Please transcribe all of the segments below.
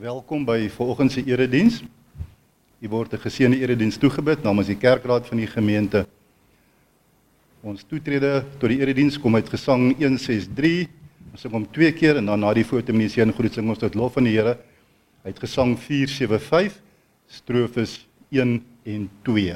Welkom by vanoggend se erediens. U word 'n geseënde erediens toegebid namens die kerkraad van die gemeente. Ons toetrede tot die erediens kom uit Gesang 163. Ons sing hom 2 keer en dan na die fotoministie en groet sing ons tot lof van die Here uit Gesang 475, strofes 1 en 2.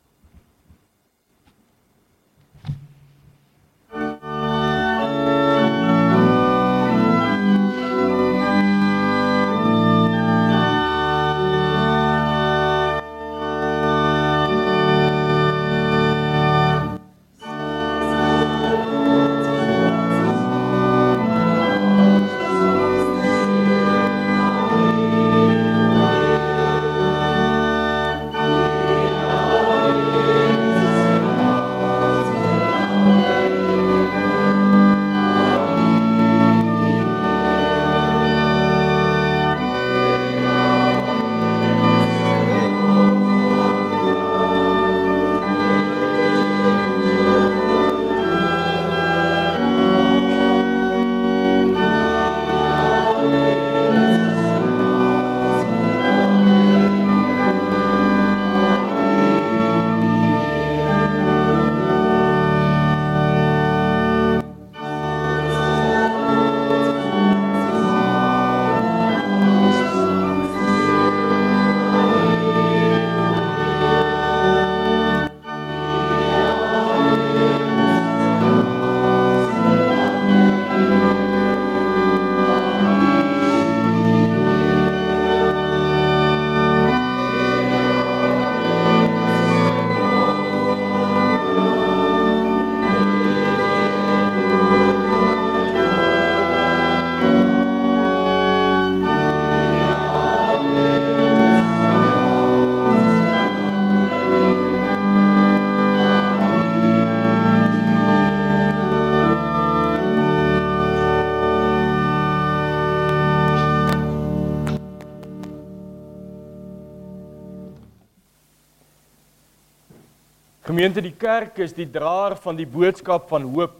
Gemeente, die kerk is die draer van die boodskap van hoop.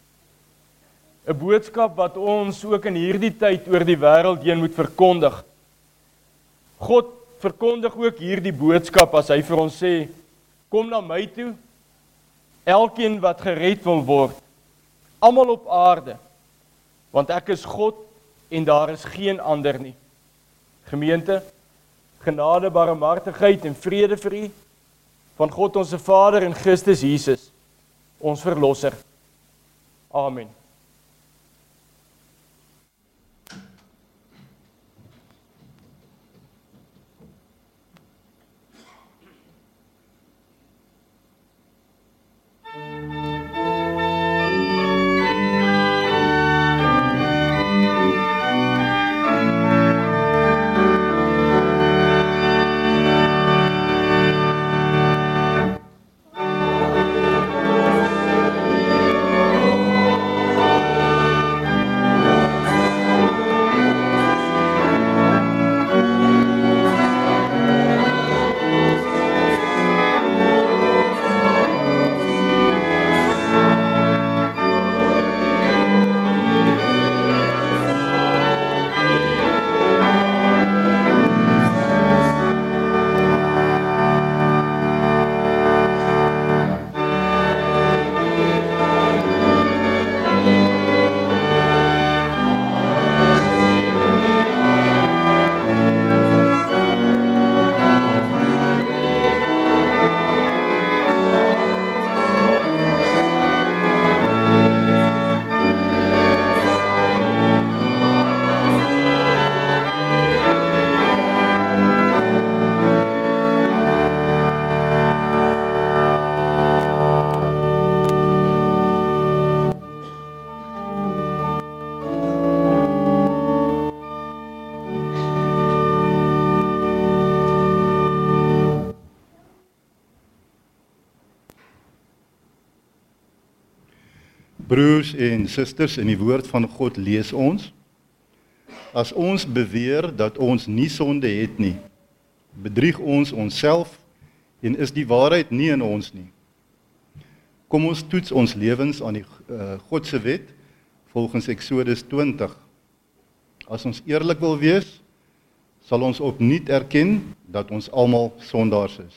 'n Boodskap wat ons ook in hierdie tyd oor die wêreld heen moet verkondig. God verkondig ook hierdie boodskap as hy vir ons sê, kom na my toe, elkeen wat gered wil word, almal op aarde, want ek is God en daar is geen ander nie. Gemeente, genade, barmhartigheid en vrede vir u, van God onze Vader en Christus Jesus, ons Verlosser. Amen. Broers en susters, in die woord van God lees ons, as ons beweer dat ons nie sonde het nie, bedrieg ons onsself en is die waarheid nie in ons nie. Kom ons toets ons lewens aan die God se wet volgens Eksodus 20. As ons eerlik wil wees, sal ons opnuut erken dat ons almal sondaars is.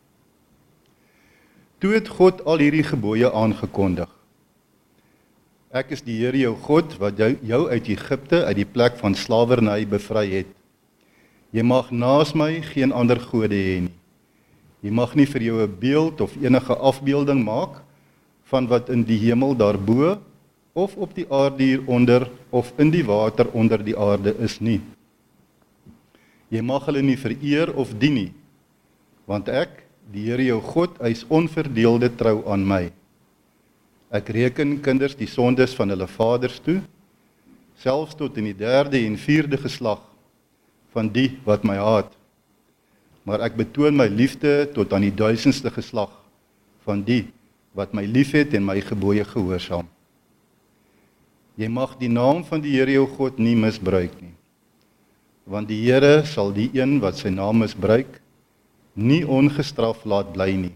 Toe het God al hierdie gebooie aangekondig. Ek is die Here jou God wat jou uit Egipte, uit die plek van slawerny bevry het. Jy mag naas my geen ander gode hê nie. Jy mag nie vir jou 'n beeld of enige afbeelding maak van wat in die hemel daarbo of op die aarde hieronder of in die water onder die aarde is nie. Jy mag hulle nie vereer of dien nie, want ek, die Here jou God, is onverdeelde trou aan my. Ek reken kinders die sondes van hulle vaders toe, selfs tot in die 3de en 4de geslag van die wat my haat. Maar ek betoon my liefde tot aan die 1000ste geslag van die wat my liefhet en my gebooie gehoorsaam. Jy mag die naam van die Here jou God nie misbruik nie, want die Here sal die een wat sy naam misbruik, nie ongestraf laat bly nie.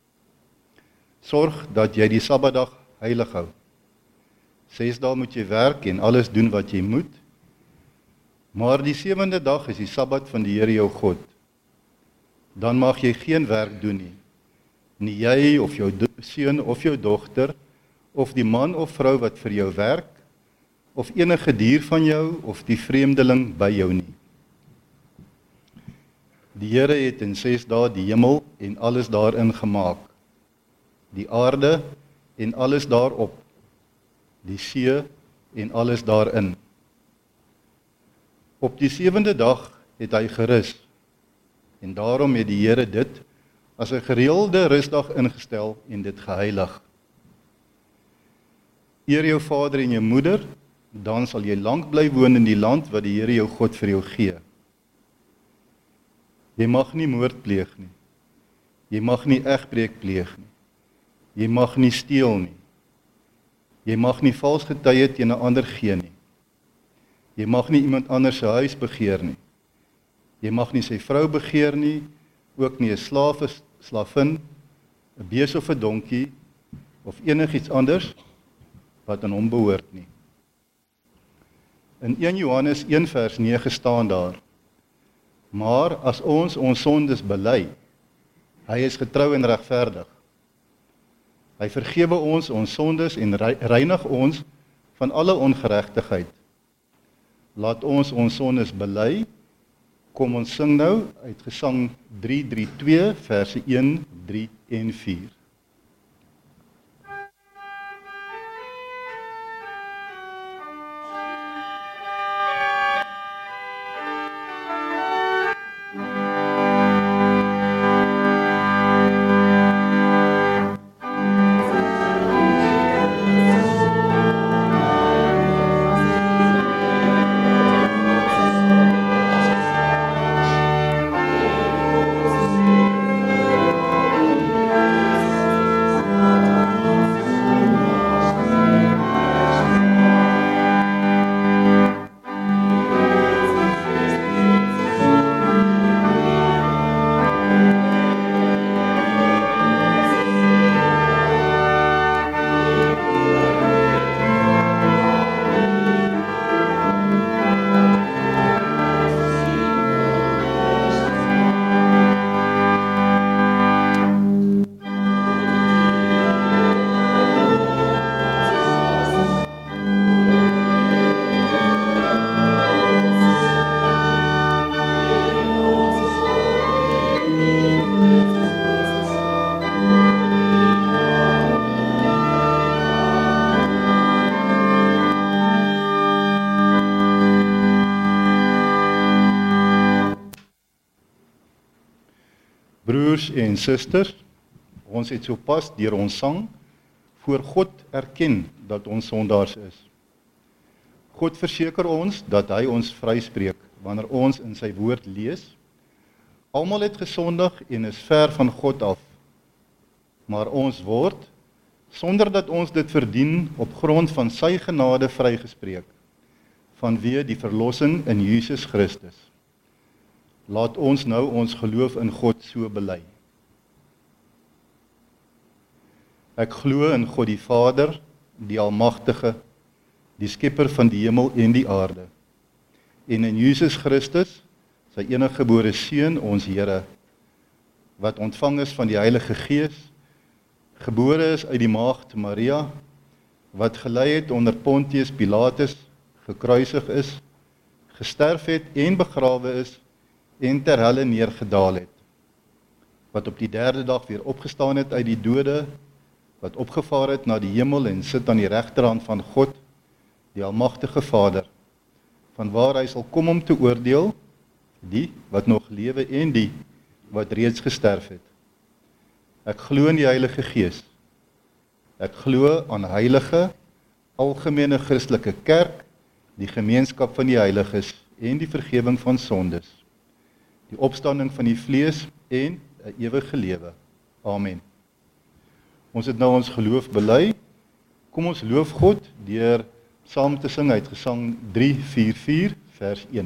Sorg dat jy die Sabbatdag heilig hou. 6 dae moet jy werk en alles doen wat jy moet, maar die 7de dag is die Sabbat van die Here jou God. Dan mag jy geen werk doen nie. Nie jy of jou seun of jou dogter, of die man of vrou wat vir jou werk, of enige dier van jou, of die vreemdeling by jou nie. Die Here het in 6 dae die hemel en alles daarin gemaak, die aarde en alles daarop, die see en alles daarin. Op die 7de dag het hy gerus, en daarom het die Here dit as 'n gereelde rusdag ingestel en dit geheilig. Eer jou vader en jou moeder, dan sal jy lank bly woon in die land wat die Here jou God vir jou gee. Jy mag nie moord pleeg nie. Jy mag nie egbreek pleeg nie. Jy mag nie steel nie. Jy mag nie vals getuie teen 'n ander gee nie. Jy mag nie iemand anders se huis begeer nie. Jy mag nie sy vrou begeer nie, ook nie 'n slavin, 'n bees of 'n donkie, of enigiets anders wat aan hom behoort nie. In 1 Johannes 1 vers 9 staan daar, maar as ons sondes bely, hy is getrou en regverdig. Hy vergewe ons sondes en reinig ons van alle ongeregtigheid. Laat ons sondes bely. Kom ons sing nou uit Gesang 332 verse 1, 3 en 4. Broers en susters, ons het sopas deur ons sang voor God erken dat ons sondaars is. God verseker ons dat hy ons vryspreek wanneer ons in sy woord lees. Almal het gesondig en is ver van God af, maar ons word, sonder dat ons dit verdien, op grond van sy genade vrygespreek, vanweë die verlossing in Jesus Christus. Laat ons nou ons geloof in God so bely. Ek glo in God die Vader, die Almagtige, die Skepper van die hemel en die aarde, en in Jesus Christus, sy eniggebore Seun, ons Here, wat ontvang is van die Heilige Gees, gebore is uit die maagd Maria, wat gelei het onder Pontius Pilatus, gekruisig is, gesterf het en begrawe is, en ter helle neergedaal het, wat op die 3de dag weer opgestaan het uit die dode, wat opgevaar het na die hemel en sit aan die regterhand van God, die almagtige Vader, vanwaar hy sal kom om te oordeel, die wat nog lewe en die wat reeds gesterf het. Ek glo in die Heilige Gees. Ek glo aan heilige, algemene Christelike kerk, die gemeenskap van die heiliges en die vergewing van sondes, die opstanding van die vlees en 'n ewige lewe. Amen. Ons het nou ons geloof bely. Kom ons loof God deur saam te sing uit Gesang 344 vers 1.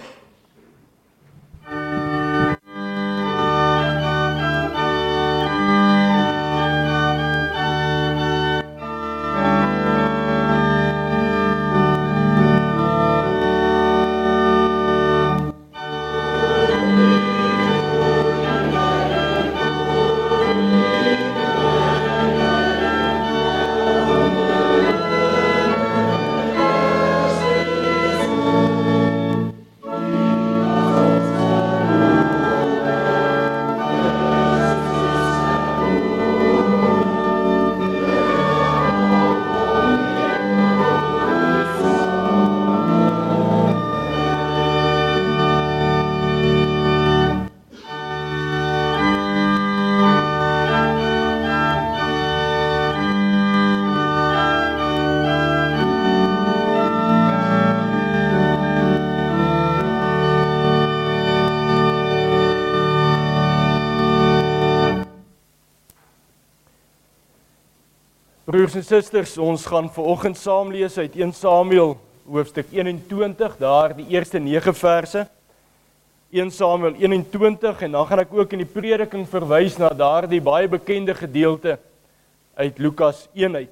Broers en susters, ons gaan vanoggend saam lees uit 1 Samuel hoofstuk 21, daar die eerste 9 verse. 1 Samuel 21 en dan gaan ek ook in die prediking verwys na daardie baie bekende gedeelte uit Lukas 1 uit.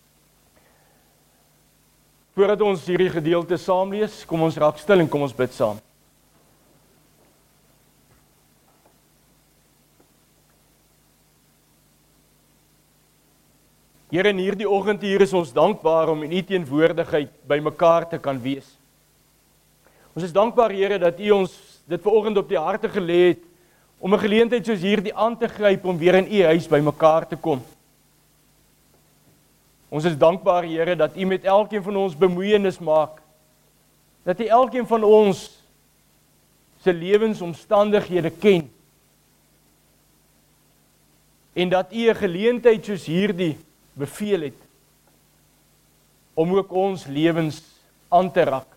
Voordat ons hierdie gedeelte saam lees, kom ons raak stil en kom ons bid saam. Here, in hierdie oggend hier is ons dankbaar om in U teenwoordigheid by mekaar te kan wees. Ons is dankbaar, Here, dat U ons dit vanoggend op die harte gelê het om 'n geleentheid soos hierdie aan te gryp om weer in U huis by mekaar te kom. Ons is dankbaar, Here, dat U met elkeen van ons bemoeienis maak. Dat U elkeen van ons se lewensomstandighede ken. En dat U 'n geleentheid soos hierdie beveel het om ook ons lewens aan te raak.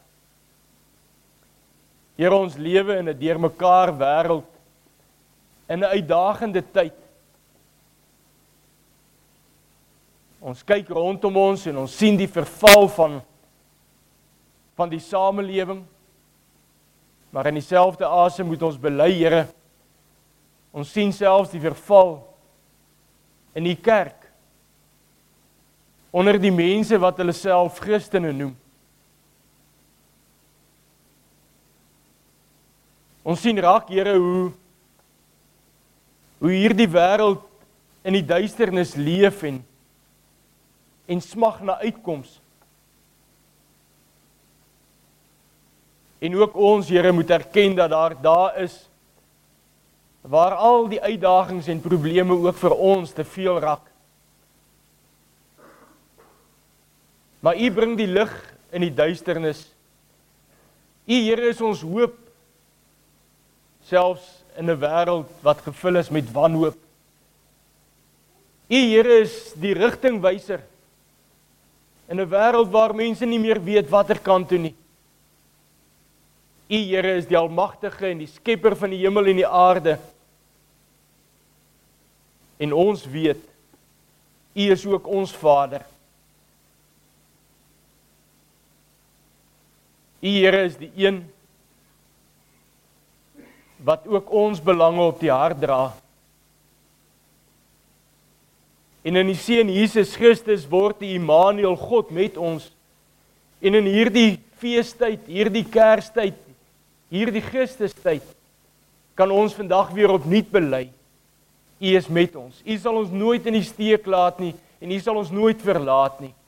Here, ons lewe in 'n deurmekaar wêreld, in 'n uitdagende tyd. Ons kyk rondom ons en ons sien die verval van die samelewing, maar in dieselfde asem moet ons bely, Here, ons sien selfs die verval in die kerk, onder die mense wat hulle self Christene noem. Ons sien raak, Here, hoe hierdie wêreld in die duisternis leef en smag na uitkoms. En ook ons, Here, moet erken dat daar is waar al die uitdagings en probleme ook vir ons te veel raak. Maar U bring die lig in die duisternis. U, Here, is ons hoop, selfs in 'n wêreld wat gevul is met wanhoop. U, Here, is die rigtingwyser in 'n wêreld waar mense nie meer weet watter kant toe nie. U, Here, is die almagtige en die skepper van die hemel en die aarde. En ons weet, U is ook ons Vader. U, Here, is die een wat ook ons belange op die hart dra. En in die Seun Jesus Christus word die Immanuel, God met ons. En in hierdie feestyd, hierdie Kerstyd, hierdie Christustyd, kan ons vandag weer opnuut bely. U is met ons. U sal ons nooit in die steek laat nie, en U sal ons nooit verlaat nie.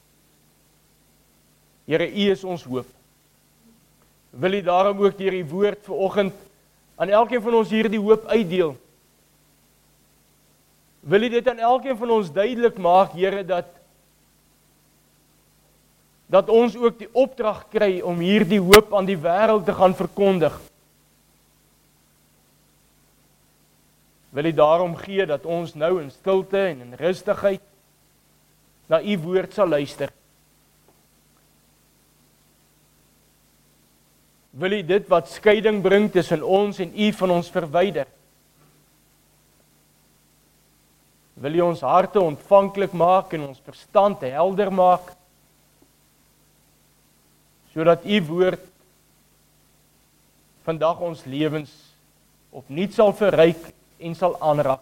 Here, U is ons hoop. Wil U daarom ook deur die woord vanoggend aan elkeen van ons hierdie hoop uitdeel? Wil U dit aan elkeen van ons duidelik maak, Here, dat ons ook die opdrag kry om hierdie hoop aan die wêreld te gaan verkondig? Wil U daarom gee dat ons nou in stilte en in rustigheid na U woord sal luister? Wil U dit wat skeiding bring tussen ons en U van ons verwyder? Wil U ons harte ontvanklik maak en ons verstand helder maak, sodat U woord vandag ons lewens opnuut sal verryk en sal aanraak.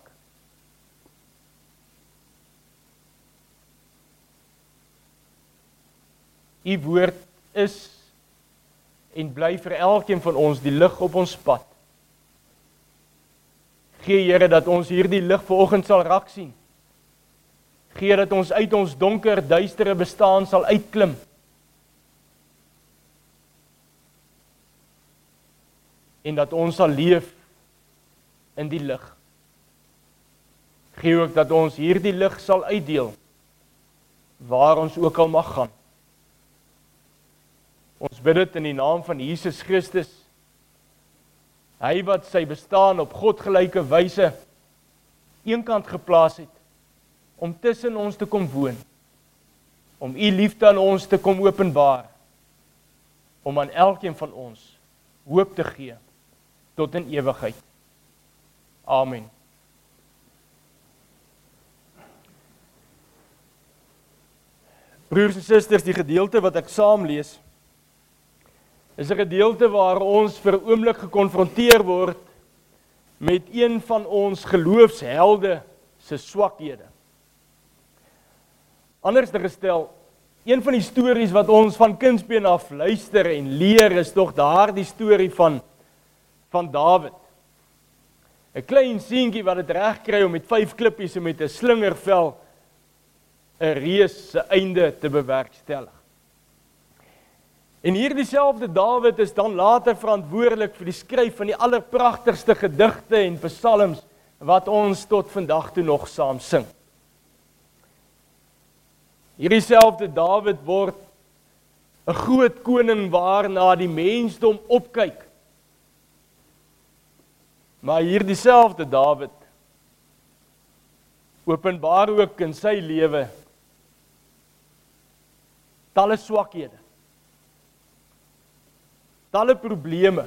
U woord is en bly vir elkeen van ons die lig op ons pad. Gee, Here, dat ons hierdie lig vanoggend sal raak sien. Gee dat ons uit ons donker, duistere bestaan sal uitklim. En dat ons sal leef in die lig. Gee ook dat ons hierdie lig sal uitdeel, waar ons ook al mag gaan. Ons bid dit in die naam van Jesus Christus, hy wat sy bestaan op godgelyke wyse eenkant geplaas het, om tussen ons te kom woon, om U liefde aan ons te kom openbaar, om aan elkeen van ons hoop te gee, tot in ewigheid. Amen. Broers en susters, die gedeelte wat ek saam lees, is 'n gedeelte waar ons vir 'n oomblik gekonfronteer word met een van ons geloofshelde se swakhede. Anders te gestel, een van die stories wat ons van kindsbeen af luister en leer, is tog daardie storie van Dawid. 'n Klein seentjie wat dit reg kry om met 5 klippies en met 'n slingervel 'n reus se einde te bewerkstellig. En hierdie selfde Dawid is dan later verantwoordelik vir die skryf van die allerpragtigste gedigte en psalms wat ons tot vandag toe nog saam sing. Hierdie selfde Dawid word 'n groot koning waarna die mensdom opkyk. Maar hierdie selfde Dawid openbaar ook in sy lewe talle swakhede, talle probleme.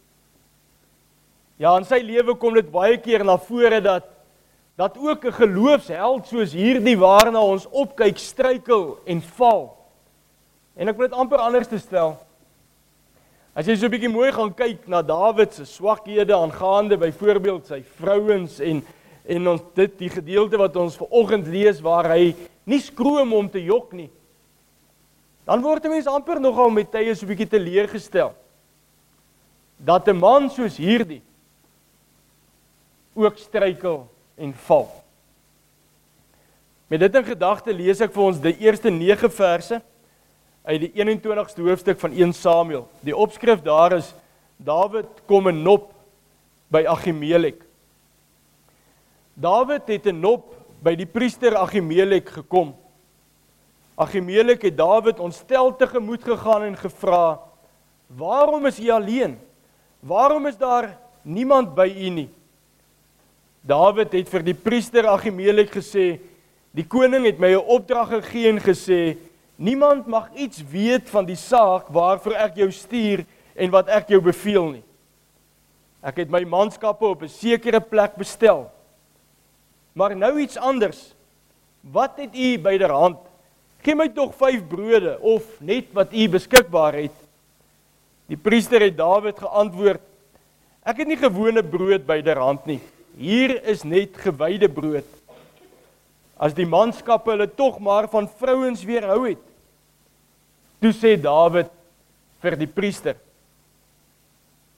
Ja, in sy lewe kom dit baie keer na vore dat ook 'n geloofsheld soos hierdie waarna ons opkyk struikel en val. En ek wil dit amper anders te stel. As jy so 'n bietjie mooi gaan kyk na Dawid se swakhede aangaande byvoorbeeld sy vrouens en ons die gedeelte wat ons vanoggend lees waar hy nie skroom om te jok nie, dan word 'n mens amper nogal met tye so 'n bietjie teleurgestel dat 'n man soos hierdie ook struikel en val. Met dit in gedagte lees ek vir ons die eerste 9 verse uit die 21ste hoofstuk van 1 Samuel. Die opskrif daar is: Dawid kom in Nop by Ahimelek. Dawid het in Nop by die priester Ahimelek gekom. Ahimelek het Dawid ontstel tegemoet gegaan en gevra: "Waarom is u alleen? Waarom is daar niemand by u nie?" Dawid het vir die priester Ahimelek gesê: "Die koning het my 'n opdrag gegee en gesê: niemand mag iets weet van die saak waarvoor ek jou stuur en wat ek jou beveel nie. Ek het my manskappe op 'n sekere plek bestel. Maar nou iets anders. Wat het u byderhand? Gee my tog 5 brode of net wat u beskikbaar het." Die priester het Dawid geantwoord: "Ek het nie gewone brood byderhand nie. Hier is net gewyde brood. As die manskappe hulle tog maar van vrouens weerhou het." Toe sê Dawid vir die priester: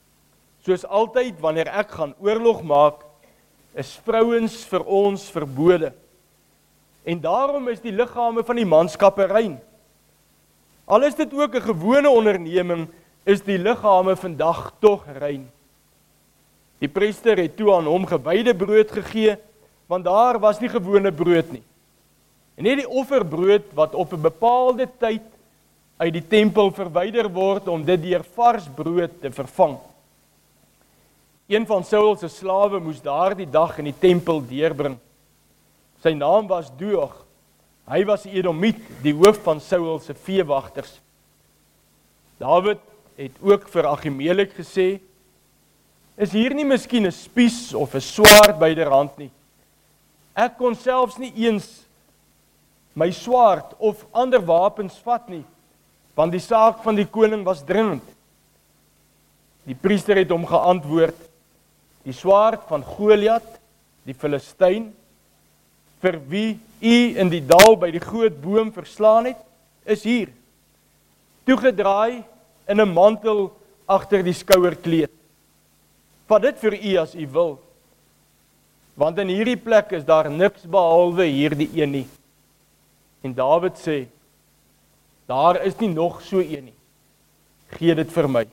Soos altyd wanneer ek gaan oorlog maak, is vrouens vir ons verbode. En daarom is die liggame van die manskappe rein. Al is dit ook 'n gewone onderneming, is die liggame vandag tog rein. Die priester het toe aan hom gewyde brood gegee, want daar was nie gewone brood nie. En net die offerbrood wat op 'n bepaalde tyd uit die tempel verwyder word om dit deur vars brood te vervang. Een van Saul se slawe moes daardie dag in die tempel deurbring. Sy naam was Doeg. Hy was 'n Edomiet, die hoof van Saul se veewagters. Dawid het ook vir Ahimelek gesê, is hier nie miskien 'n spies of 'n swaard byderhand nie. Ek kon selfs nie eens my swaard of ander wapens vat nie, want die saak van die koning was dringend. Die priester het hom geantwoord, die swaard van Goliat, die Filistyn, vir wie u in die dal by die groot boom verslaan het, is hier, toegedraai in 'n mantel agter die skouerkleed. Vat dit vir u as u wil, want in hierdie plek is daar niks behalwe hierdie een nie. En Dawid sê, daar is nie nog so een nie, gee dit vir my.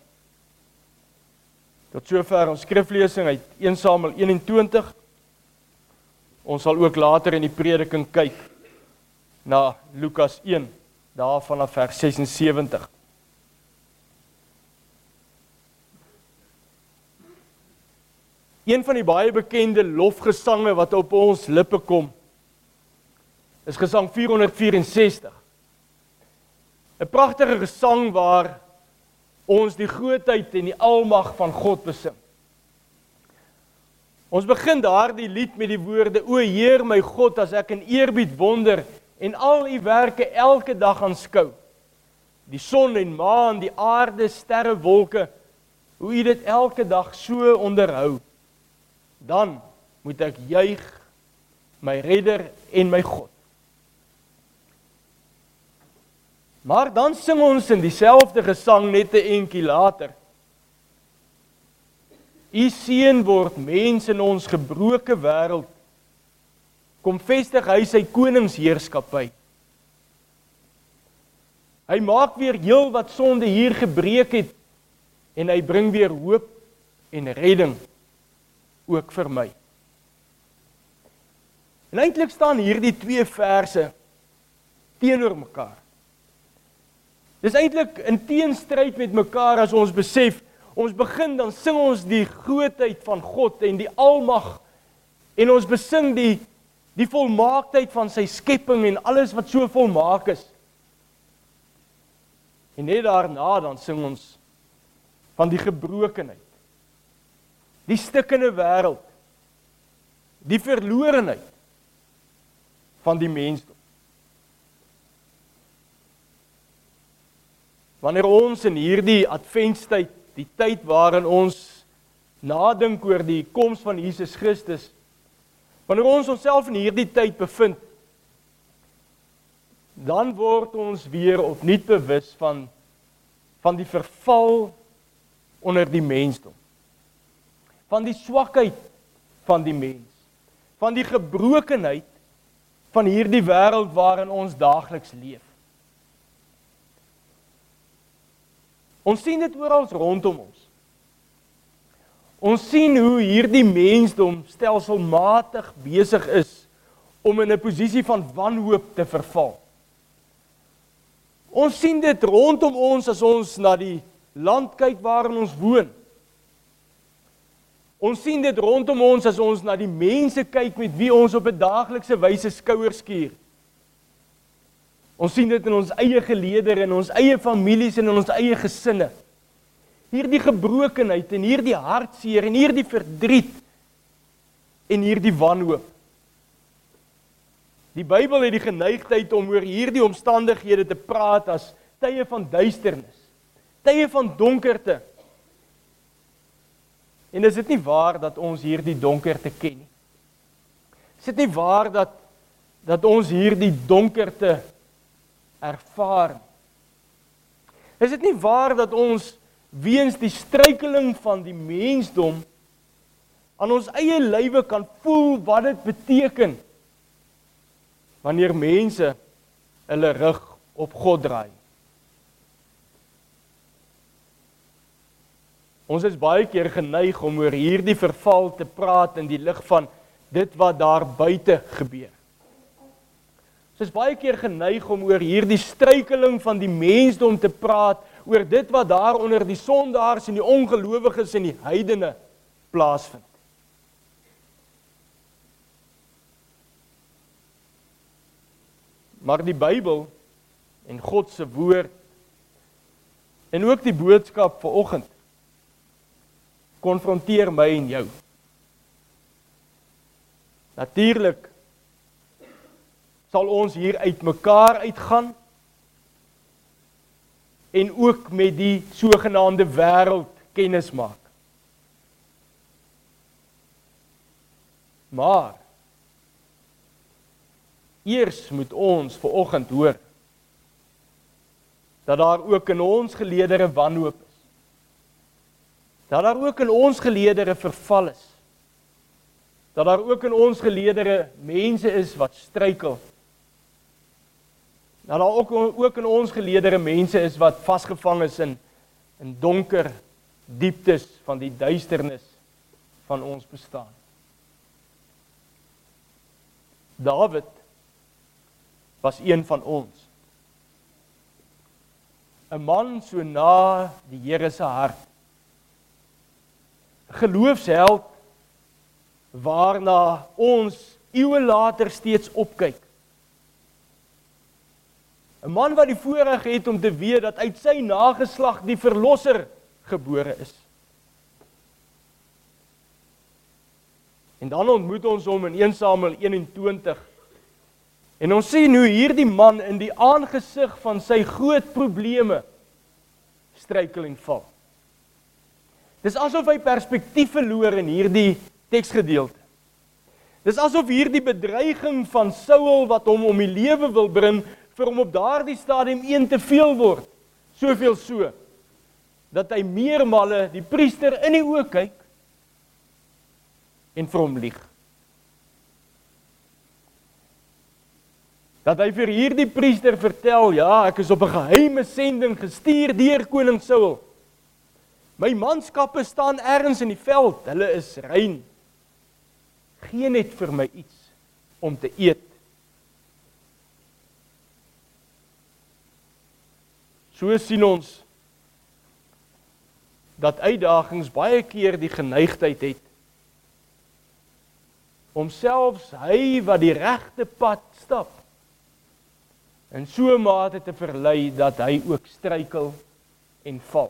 Tot sover ons skriflesing uit 1 Samuel 21. Ons sal ook later in die prediking kyk na Lukas 1, daar vanaf vers 76. Een van die baie bekende lofgesange wat op ons lippe kom, is gesang 464. 'n Pragtige gesang waar ons die grootheid en die almag van God besing. Ons begin daardie lied met die woorde, O Heer my God, as ek in eerbied wonder en al u werke elke dag aanskou. Die son en maan, die aarde, sterre, wolke, hoe u dit elke dag so onderhou. Dan moet ek juig, my redder en my God. Maar dan sing ons in dieselfde gesang net 'n entjie later. U seun word mens in ons gebroke wêreld. Kom vestig hy sy koningsheerskappy. Hy maak weer heel wat sonde hier gebreek het en hy bring weer hoop en redding ook vir my. En eintlik staan hierdie twee verse teenoor mekaar. Dis eintlik in teenstryd met mekaar as ons besef, ons begin dan sing ons die grootheid van God en die almag en ons besing die volmaaktheid van sy skepping en alles wat so volmaak is. En net daarna dan sing ons van die gebrokenheid, die stikkende wêreld, die verlorenheid van die mensdom. Wanneer ons in hierdie adventstyd, die tyd waarin ons nadink oor die koms van Jesus Christus, wanneer ons onsself in hierdie tyd bevind, dan word ons weer opnuut bewus van die verval onder die mensdom, van die swakheid van die mens, van die gebrokenheid van hierdie wêreld waarin ons daagliks leef. Ons sien dit oral rondom ons. Ons sien hoe hierdie mensdom stelselmatig besig is om in 'n posisie van wanhoop te verval. Ons sien dit rondom ons as ons na die land kyk waarin ons woon. Ons sien dit rondom ons as ons na die mense kyk met wie ons op 'n daaglikse wyse skouers skuur. Ons sien dit in ons eie geleedere, in ons eie families en in ons eie gesinne. Hierdie gebrokenheid en hierdie hartseer en hierdie verdriet en hierdie wanhoop. Die Bybel het die geneigtheid om oor hierdie omstandighede te praat as tye van duisternis, tye van donkerte. En is dit nie waar dat ons hierdie donkerte ken nie? Is dit nie waar dat ons hierdie donkerte ervaar? Is dit nie waar dat ons weens die struikeling van die mensdom aan ons eie lywe kan voel wat dit beteken wanneer mense hulle rug op God draai. Ons is baie keer geneig om oor hierdie verval te praat in die lig van dit wat daar buite gebeur. Ons is baie keer geneig om oor hierdie struikeling van die mensdom te praat, oor dit wat daar onder die sondaars en die ongelowiges en die heidene plaasvind. Maar die Bybel en God se woord en ook die boodskap vanoggend konfronteer my en jou. Natuurlik sal ons hier uit mekaar uitgaan en ook met die sogenaamde wêreld kennis maak. Maar eers moet ons vanoggend hoor dat daar ook in ons geleedere wanhoop is. Dat daar ook in ons geleedere verval is. Dat daar ook in ons geleedere mense is wat struikel. Dat daar ook in ons geleedere mense is wat vasgevang is in donker dieptes van die duisternis van ons bestaan. Dawid was een van ons. 'n man so na die Here se hart. 'n Geloofsheld waarna ons eeue later steeds opkyk. 'n man wat die voorreg het om te weet dat uit sy nageslag die verlosser gebore is. En dan ontmoet ons hom in 1 Samuel 21. En ons sien hoe hierdie man in die aangesig van sy groot probleme struikel en val. Dis asof hy perspektief verloor in hierdie teksgedeelte. Dis asof hierdie bedreiging van Saul wat hom om die lewe wil bring, vir hom op daardie stadium een te veel word. Soveel so, dat hy meermale die priester in die oë kyk en vir hom lieg. Dat hy vir hierdie priester vertel, ja, ek is op 'n geheime sending gestuur deur koning Saul. My manskappe staan ergens in die veld, hulle is rein. Gee net vir my iets om te eet. So sien ons dat uitdagings baie keer die geneigtheid het om selfs hy wat die regte pad stap in so 'n mate te verlei dat hy ook struikel en val.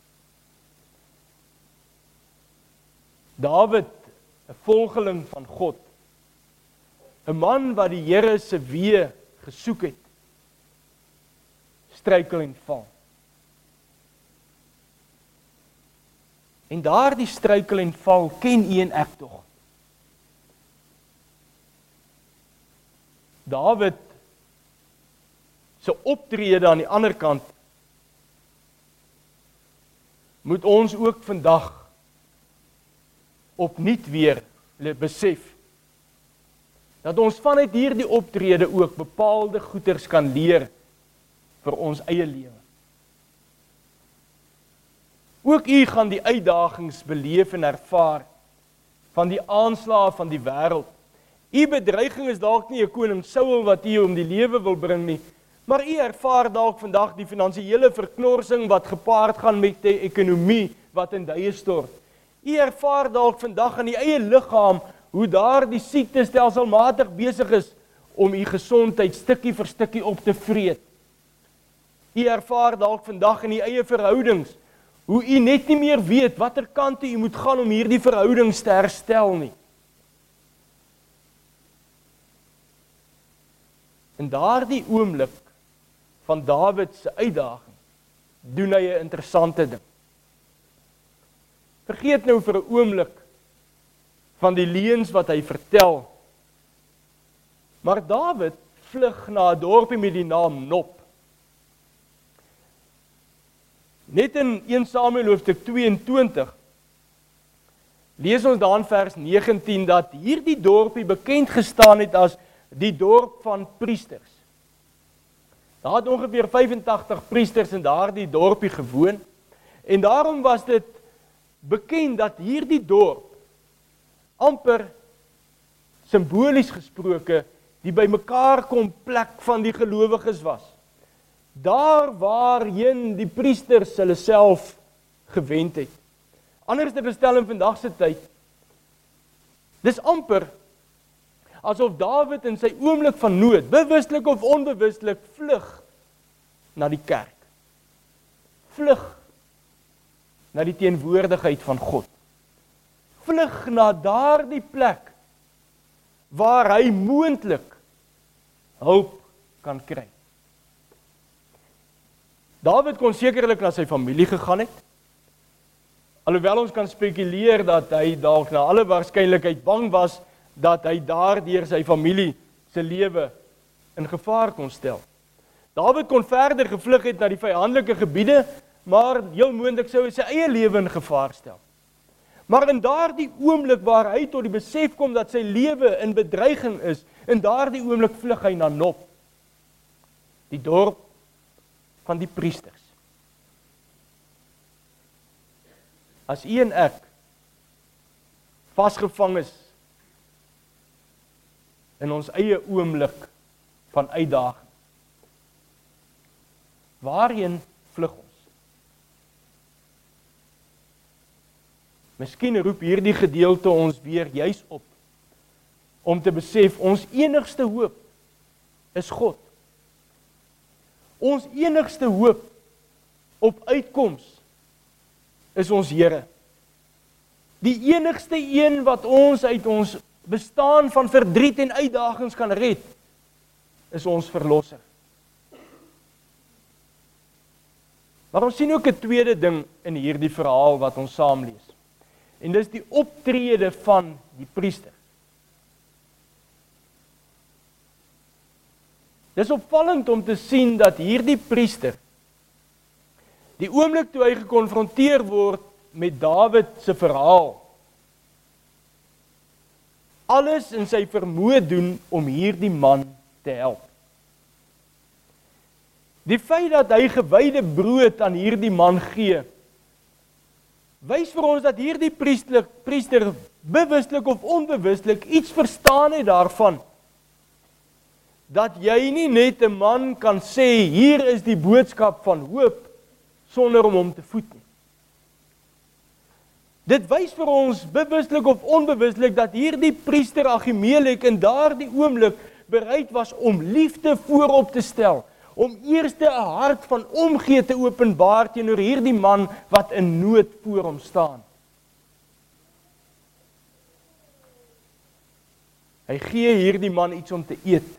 Dawid, 'n volgeling van God, 'n man wat die Here se weë gesoek het, struikel en val. En daardie struikel en val ken u en ek tog. Dawid se optrede aan die ander kant moet ons ook vandag opnuut weer besef dat ons vanuit hierdie optrede ook bepaalde goeders kan leer vir ons eie lewe. Ook u gaan die uitdagings beleef en ervaar van die aanslae van die wêreld. U bedreiging is dalk nie 'n koning Saul wat u om die lewe wil bring nie, maar u ervaar dalk vandag die finansiële verknorsing wat gepaard gaan met die ekonomie wat in duie stort. U ervaar dalk vandag in die eie liggaam hoe daar die siekte stelselmatig besig is om u gesondheid stukkie vir stukkie op te vreet. U ervaar dalk vandag in die eie verhoudings hoe u net nie meer weet watter kant u moet gaan om hierdie verhoudings te herstel nie. In daardie oomblik van Dawid se uitdaging doen hy 'n interessante ding. Vergeet nou vir 'n oomblik van die leuns wat hy vertel. Maar Dawid vlug na 'n dorpie met die naam Nop. Net in 1 Samuel hoofstuk 22 lees ons daar in vers 19 dat hierdie dorpie bekend gestaan het as die dorp van priesters. Daar het ongeveer 85 priesters in daardie dorpie gewoon en daarom was dit bekend dat hierdie dorp amper simbolies gesproke die bymekaar kom plek van die gelowiges was. Daar waarheen die priesters hulle self gewend het. Anders te bestel in vandag se tyd. Dis amper asof Dawid in sy oomblik van nood, bewuslik of onbewuslik, vlug na die kerk. Vlug na die teenwoordigheid van God. Vlug na daardie plek waar hy moontlik hulp kan kry. Dawid kon sekerlik na sy familie gegaan het, alhoewel ons kan spekuleer dat hy dalk na alle waarskynlikheid bang was dat hy daardeur sy familie se lewe in gevaar kon stel. Dawid kon verder gevlug het na die vyandelike gebiede, maar heel moontlik sou hy sy eie lewe in gevaar stel. Maar in daardie oomblik waar hy tot die besef kom dat sy lewe in bedreiging is, in daardie oomblik vlug hy na Nob, die dorp van die priesters. As u en ek vasgevang is in ons eie oomblik van uitdaging, waarheen vlug ons? Miskien roep hierdie gedeelte ons weer juis op om te besef ons enigste hoop is God. Ons enigste hoop op uitkoms is ons Here. Die enigste een wat ons uit ons bestaan van verdriet en uitdagings kan red, is ons verlosser. Maar ons sien ook 'n tweede ding in hierdie verhaal wat ons saam lees. En dis die optrede van die priester. Dis opvallend om te sien dat hierdie priester, die oomblik toe hy gekonfronteer word met Dawid se verhaal, alles in sy vermoë doen om hierdie man te help. Die feit dat hy gewyde brood aan hierdie man gee, wys vir ons dat hierdie priester bewuslik of onbewuslik iets verstaan het daarvan, dat jy nie net 'n man kan sê, hier is die boodskap van hoop, sonder om hom te voed nie. Dit wys vir ons, bewuslik of onbewuslik, dat hierdie priester Achimelek in daardie oomblik bereid was om liefde voorop te stel, om eers 'n hart van omgee te openbaar teenoor hierdie man wat in nood voor hom staan. Hy gee hierdie man iets om te eet.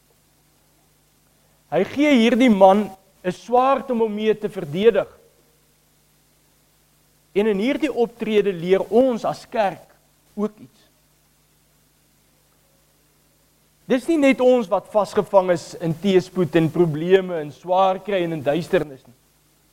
Hy gee hierdie man 'n swaard om hom mee te verdedig. En in hierdie optrede leer ons as kerk ook iets. Dis nie net ons wat vasgevang is in teëspoed en probleme en swaar kry en in duisternis nie.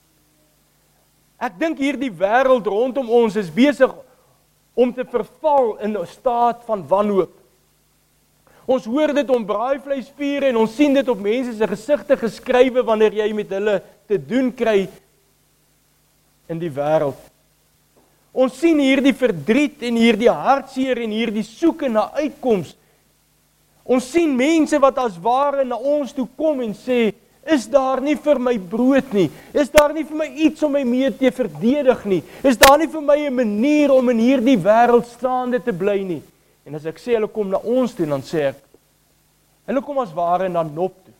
Ek dink hierdie wêreld rondom ons is besig om te verval in 'n staat van wanhoop. Ons hoor dit om braaivleisvuur en ons sien dit op mense se gesigte geskrywe wanneer jy met hulle te doen kry in die wêreld. Ons sien hierdie verdriet en hierdie hartseer en hierdie soeke na uitkoms. Ons sien mense wat as ware na ons toe kom en sê, is daar nie vir my brood nie? Is daar nie vir my iets om my mee te verdedig nie? Is daar nie vir my 'n manier om in hierdie wêreld staande te bly nie? En as ek sê hulle kom na ons toe, dan sê ek, hulle kom as ware na Nob toe.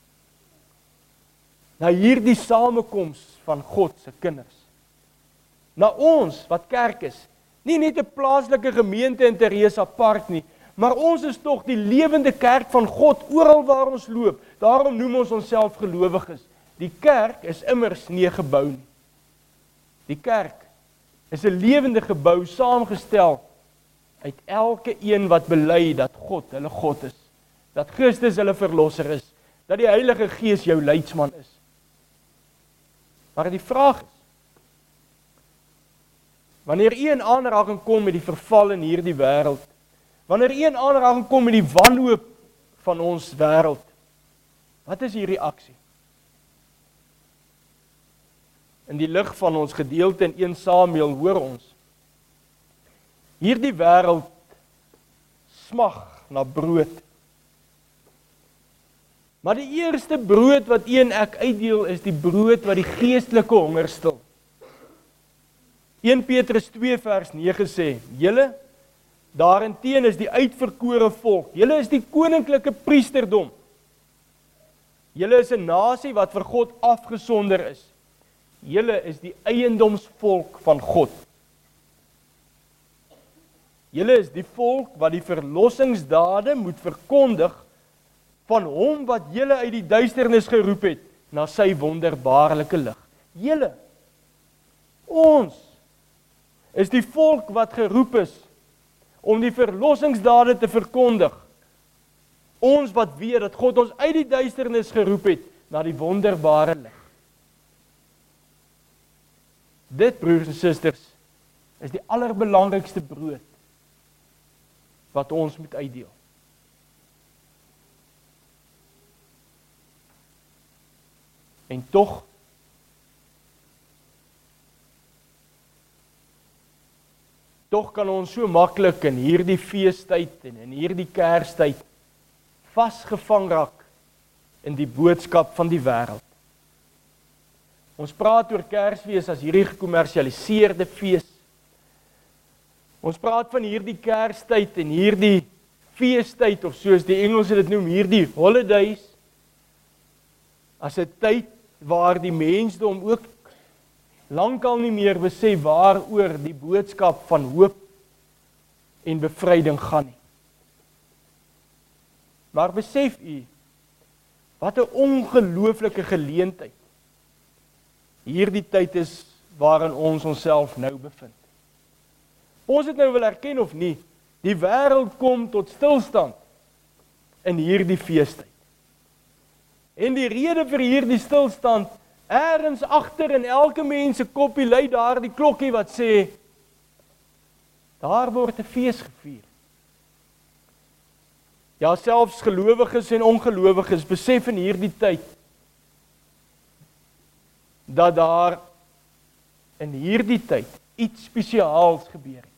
Na hierdie samekoms van God se kinders. Na ons wat kerk is, nie net 'n plaaslike gemeente in Theresa Park nie, maar ons is tog die lewende kerk van God oral waar ons loop. Daarom noem ons onsself gelowiges. Die kerk is immers nie 'n gebou nie. Die kerk is 'n lewende gebou saamgestel uit elke een wat bely dat God hulle God is, dat Christus hulle verlosser is, dat die Heilige Gees jou leidsman is. Maar die vraag is, Wanneer u in aanraking kom met die verval in hierdie wêreld, wanneer u in aanraking kom met die wanhoop van ons wêreld, wat is die reaksie? In die lig van ons gedeelte in 1 Samuel hoor ons, hierdie wêreld smag na brood. Maar die eerste brood wat u en ek uitdeel is die brood wat die geestelike honger stil. 1 Petrus 2 vers 9 sê, julle daarenteen is die uitverkore volk, julle is die koninklike priesterdom. Julle is 'n nasie wat vir God afgesonder is. Julle is die eiendomsvolk van God. Julle is die volk wat die verlossingsdade moet verkondig van hom wat julle uit die duisternis geroep het na sy wonderbaarlike lig. Julle, ons, is die volk wat geroep is om die verlossingsdade te verkondig. Ons wat weet dat God ons uit die duisternis geroep het na die wonderbare lig. Dit, broers en susters, is die allerbelangrikste brood wat ons moet uitdeel. En tog kan ons so maklik in hierdie feestyd en in hierdie Kerstyd vasgevang raak in die boodskap van die wêreld. Ons praat oor Kersfees as hierdie gekommersialiseerde fees. Ons praat van hierdie Kerstyd en hierdie feestyd, of soos die Engelse dit noem, hierdie holidays, as 'n tyd waar die mensdom ook lankal nie meer besef waaroor die boodskap van hoop en bevryding gaan nie. Maar besef u, wat 'n ongelooflike geleentheid hierdie tyd is waarin ons onsself nou bevind. Ons het nou wil erken of nie, die wêreld kom tot stilstand in hierdie feestyd. En die rede vir hierdie stilstand, ergens agter in elke mens se koppie lui daar die klokkie wat sê, daar word 'n fees gevier. Ja, selfs gelowiges en ongelowiges besef in hierdie tyd, dat daar in hierdie tyd iets spesiaals gebeur het.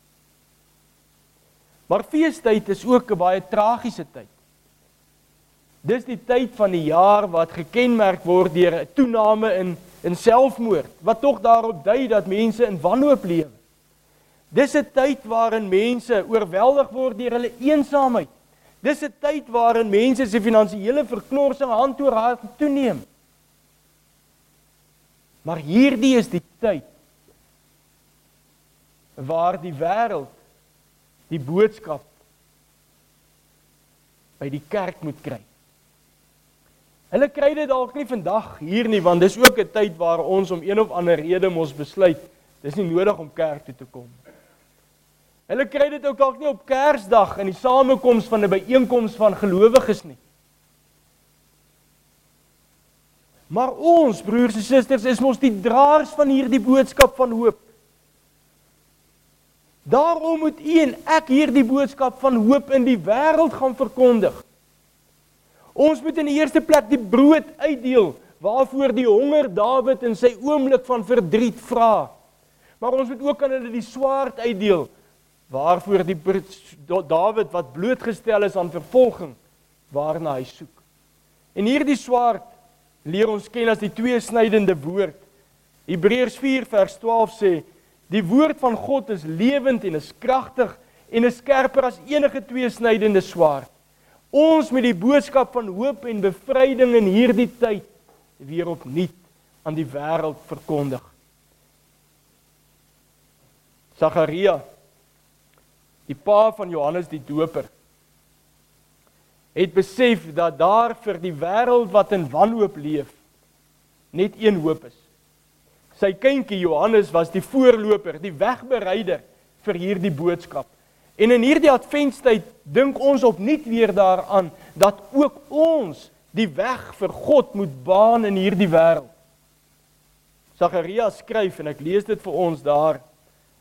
Maar feestyd is ook 'n baie tragiese tyd. Dis die tyd van die jaar wat gekenmerk word deur 'n toename in selfmoord, wat tog daarop dui dat mense in wanhoop lewe. Dis 'n tyd waarin mense oorweldig word deur hulle eensaamheid. Dis 'n tyd waarin mense se finansiële verknorsing hand oor hand toeneem. Maar hierdie is die tyd waar die wêreld die boodskap by die kerk moet kry. Hulle kry dit dalk nie vandag hier nie, want dis ook 'n tyd waar ons om een of ander rede mos besluit, dis nie nodig om kerk toe te kom. Hulle kry dit ook dalk nie op Kersdag in die samekoms van 'n byeenkoms van gelowiges nie. Maar ons, broers en susters, is mos die draers van hierdie boodskap van hoop. Daarom moet u en ek hierdie boodskap van hoop in die wêreld gaan verkondig. Ons moet in die eerste plek die brood uitdeel, waarvoor die honger Dawid in sy oomblik van verdriet vra. Maar ons moet ook aan hulle die swaard uitdeel, waarvoor die Dawid wat blootgestel is aan vervolging, waarna hy soek. En hierdie swaard leer ons ken as die tweesnydende woord. Hebreërs 4 vers 12 sê, die woord van God is lewend en is kragtig en is skerper as enige tweesnydende swaard. Ons met die boodskap van hoop en bevryding in hierdie tyd weer opnuut aan die wêreld verkondig. Sagaria, die pa van Johannes die Doper, het besef dat daar vir die wêreld wat in wanhoop leef, net een hoop is. Sy kindjie Johannes was die voorloper, die wegbereider vir hierdie boodskap. En in hierdie adventstyd dink ons opnuut weer daaraan dat ook ons die weg vir God moet baan in hierdie wêreld. Sagaria skryf, en ek lees dit vir ons daar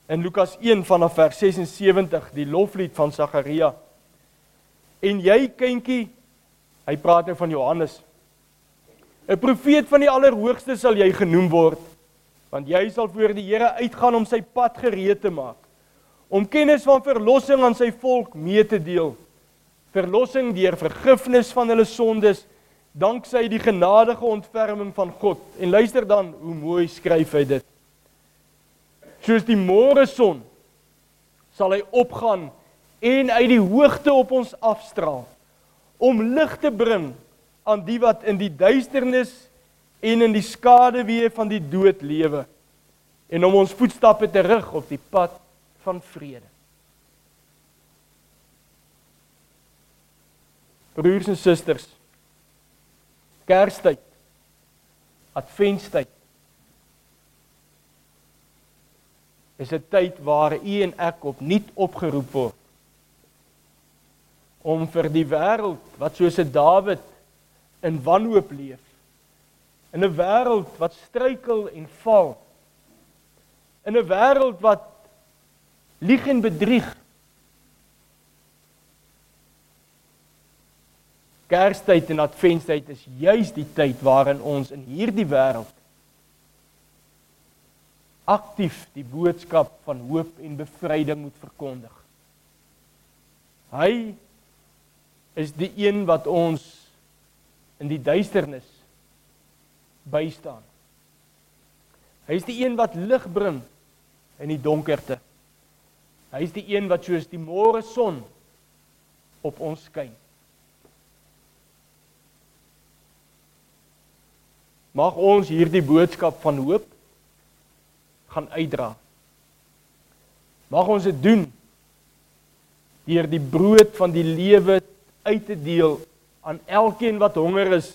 in Lukas 1 vanaf vers 76, die loflied van Sagaria. En jy, kindjie, hy praat nou van Johannes, 'n profeet van die Allerhoogste sal jy genoem word, want jy sal voor die Here uitgaan om sy pad gereed te maak, om kennis van verlossing aan sy volk mee te deel, verlossing deur vergifnis van hulle sondes, danksy die genadige ontferming van God. En luister dan, hoe mooi skryf hy dit. Soos die môreson sal hy opgaan en uit die hoogte op ons afstraal, om lig te bring aan die wat in die duisternis en in die skaduwee van die dood lewe, en om ons voetstappe te rig op die pad van vrede. Broers en susters, Kerstyd, Adventstyd, is 'n tyd waar u en ek opnuut opgeroep word, om vir die wêreld wat soos 'n Dawid in wanhoop leef, in 'n wêreld wat struikel en val, in 'n wêreld wat lieg en bedrieg. Kerstyd en Adventstyd is juis die tyd waarin ons in hierdie wêreld aktief die boodskap van hoop en bevryding moet verkondig. Hy is die een wat ons in die duisternis bystaan. Hy is die een wat lig bring in die donkerte. Hy is die een wat soos die môre son op ons skyn. Mag ons hierdie boodskap van hoop gaan uitdra. Mag ons dit doen deur die brood van die lewe uit te deel aan elkeen wat honger is.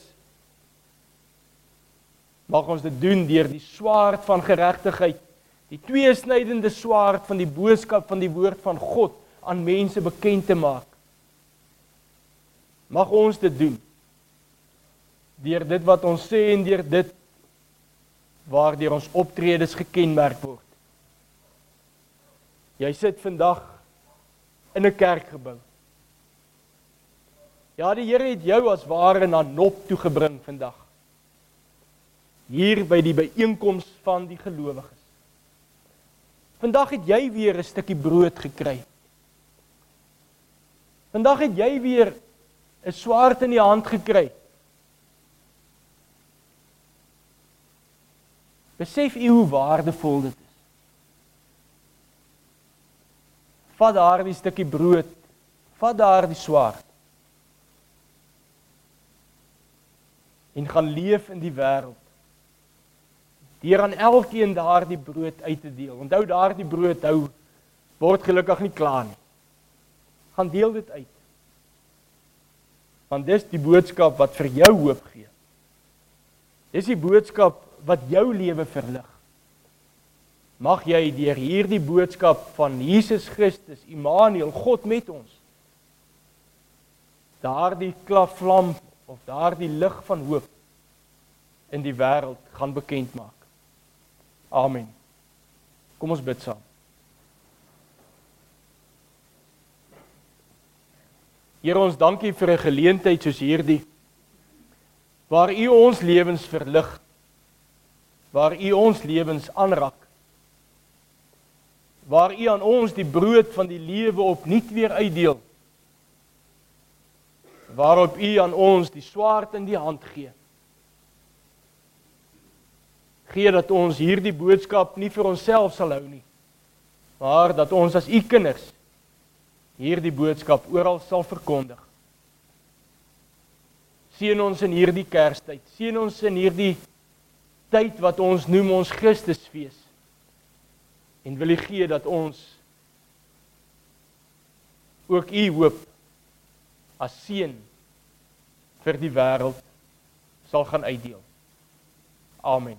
Mag ons dit doen deur die swaard van geregtigheid, die tweesnydende swaard van die boodskap van die woord van God aan mense bekend te maak. Mag ons dit doen deur dit wat ons sê en deur dit waardeur ons optredes gekenmerk word. Jy sit vandag in 'n kerkgebou. Ja, die Here het jou as ware na Nop toe gebring vandag. Hier by die byeenkoms van die gelowiges. Vandag het jy weer 'n stukkie brood gekry. Vandag het jy weer 'n swaard in die hand gekry. Besef u hoe waardevol dit is. Vat daardie stukkie brood, vat daardie swaard en gaan leef in die wêreld. Deur aan elkeen daardie brood uit te deel. Onthou daardie brood word gelukkig nie klaar nie. Gaan deel dit uit. Want dis die boodskap wat vir jou hoop gee. Dis die boodskap wat jou lewe verlig. Mag jy deur hierdie boodskap van Jesus Christus, Immanuel, God met ons, daardie klafvlam of daardie lig van hoop in die wêreld gaan bekend maak. Amen. Kom ons bid saam. Here, ons dankie vir 'n geleentheid soos hierdie, waar U ons lewens verlig, waar U ons lewens aanraak, waar U aan ons die brood van die lewe opnuut weer uitdeel, waarop U aan ons die swaard in die hand gee. Gee dat ons hierdie boodskap nie vir onsself sal hou nie, maar dat ons as U kinders hierdie boodskap oral sal verkondig. Seën ons in hierdie Kerstyd, seën ons in hierdie tyd wat ons noem ons Christusfees. En wil U gee dat ons ook U hoop as seën vir die wêreld sal gaan uitdeel. Amen.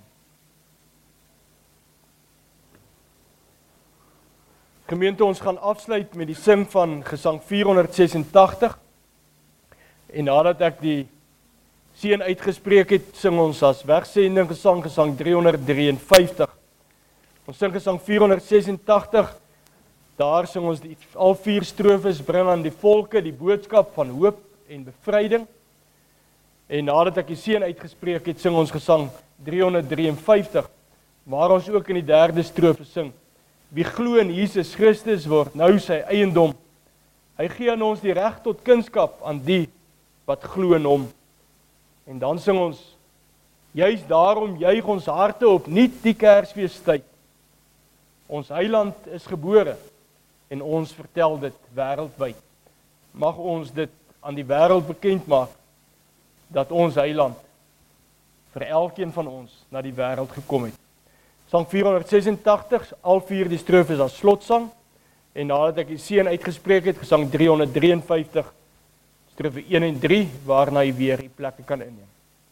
Gemeente, ons gaan afsluit met die sing van Gesang 486. En nadat ek die seën uitgespreek het, sing ons as wegsending gesang 353. Ons sing gesang 486, daar sing ons al 4 strofes bring aan die volke die boodskap van hoop en bevryding. En nadat ek die seën uitgespreek het, sing ons gesang 353, waar ons ook in die 3de strofe sing: Wie glo in Jesus Christus word nou sy eiendom. Hy gee aan ons die reg tot kunskap aan die wat glo in hom. En dan sing ons: Juist daarom juig ons harte opnuut die Kersfeestyd. Ons Heiland is gebore en ons vertel dit wêreldwyd. Mag ons dit aan die wêreld bekend maak dat ons Heiland vir elkeen van ons na die wêreld gekom het. Sang 486, al 4 die strofes as slotsang, en nadat ek die seën uitgespreek het, gesang 353, strofe 1 en 3, waarna jy weer die plekke kan inneem.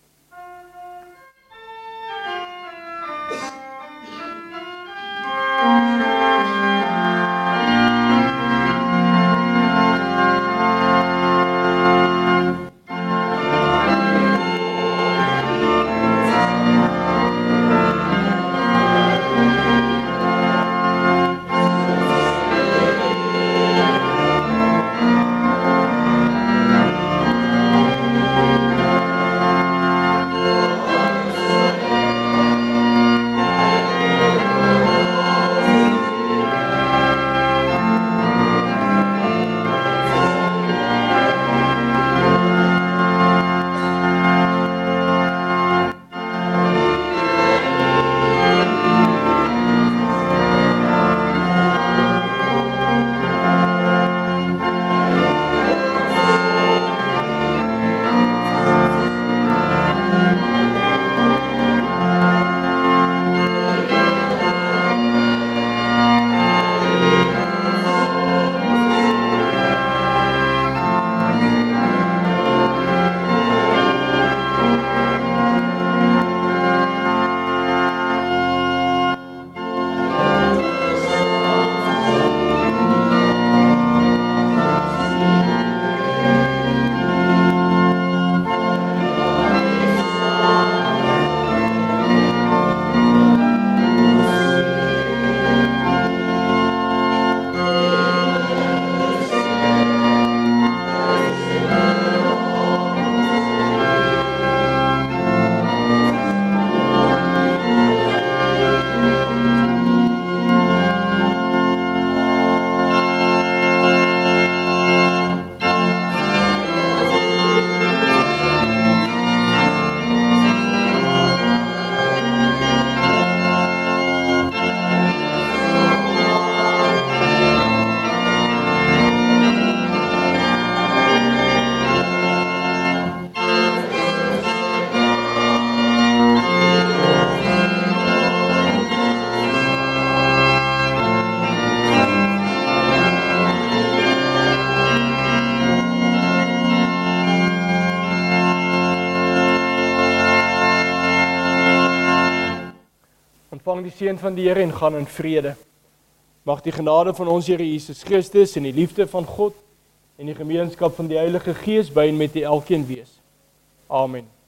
Ontvang die seën van die Here en gaan in vrede. Mag die genade van ons Here Jesus Christus en die liefde van God en die gemeenskap van die Heilige Gees by en met elkeen wees. Amen.